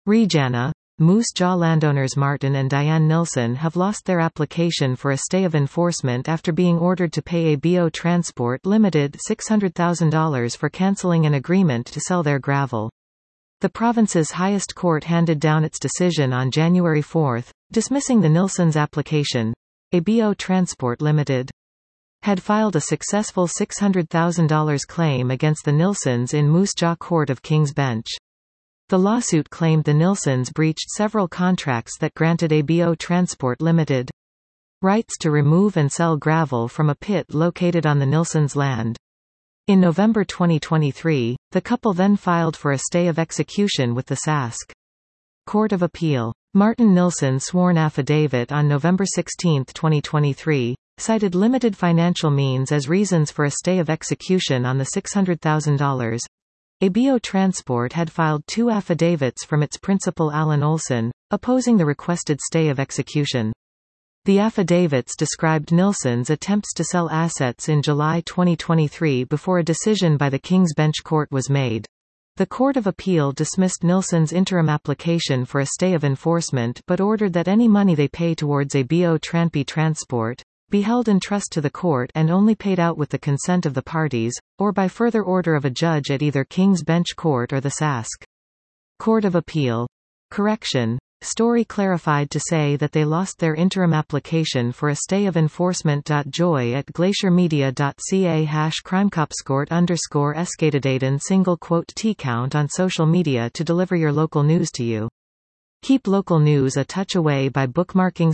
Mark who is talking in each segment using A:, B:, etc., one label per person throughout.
A: Regana. Moose Jaw landowners Martin and Diane Nilsson have lost their application for a stay of enforcement after being ordered to pay ABO Transport Limited $600,000 for cancelling an agreement to sell their gravel. The province's highest court handed down its decision on January 4, dismissing the Nilssons' application. ABO Transport Limited had filed a successful $600,000 claim against the Nilssons in Moose Jaw Court of King's Bench. The lawsuit claimed the Nilssons breached several contracts that granted ABO Transport Limited rights to remove and sell gravel from a pit located on the Nilssons' land. In November 2023, the couple then filed for a stay of execution with the Sask Court of Appeal. Martin Nilsson's sworn affidavit on November 16, 2023, cited limited financial means as reasons for a stay of execution on the $600,000. ABO Transport had filed 2 affidavits from its principal Alan Olson, opposing the requested stay of execution. The affidavits described Nilsson's attempts to sell assets in July 2023 before a decision by the King's Bench Court was made. The Court of Appeal dismissed Nilsson's interim application for a stay of enforcement but ordered that any money they pay towards ABO Transport Transport be held in trust to the court and only paid out with the consent of the parties, or by further order of a judge at either King's Bench Court or the Sask Court of Appeal. Correction. Story clarified to say that they lost their interim application for a stay of enforcement. Joy at glaciermedia.ca #crimecopscourt_escatadaden single quote t-count on social media to deliver your local news to you. Keep local news a touch away by bookmarking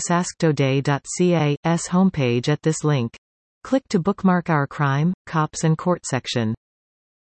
A: sasktoday.ca's homepage at this link. Click to bookmark our crime, cops and court section.